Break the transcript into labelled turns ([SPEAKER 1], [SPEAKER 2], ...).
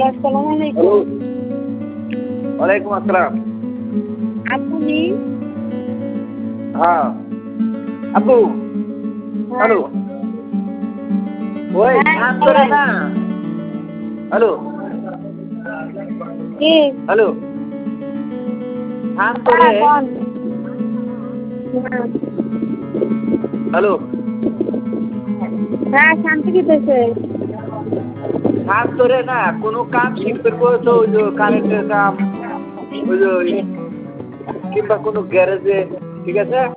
[SPEAKER 1] আসসালামু
[SPEAKER 2] হ্যালো,
[SPEAKER 1] আলাইকুম।
[SPEAKER 2] ওয়ালাইকুম আসসালাম।
[SPEAKER 1] আপনি?
[SPEAKER 2] হ্যাঁ, আব্বু,
[SPEAKER 1] হ্যাঁ,
[SPEAKER 2] হ্যালো, ওই
[SPEAKER 1] হ্যাঁ
[SPEAKER 2] ধান ধরে
[SPEAKER 1] বলেন।
[SPEAKER 2] না, হ্যালো,
[SPEAKER 1] কে?
[SPEAKER 2] হ্যালো, ধান
[SPEAKER 1] হ্যাঁ
[SPEAKER 2] ধরে,
[SPEAKER 1] বল। হ্যাঁ,
[SPEAKER 2] হ্যালো,
[SPEAKER 1] হ্যাঁ শান্তি দিতেছে।
[SPEAKER 2] ধান ধরে না কোনো কাম শিখতে তো ওই যে কারেন্টের কাম, ওই যে কিংবা কোনো গ্যারেজে, ঠিক আছে?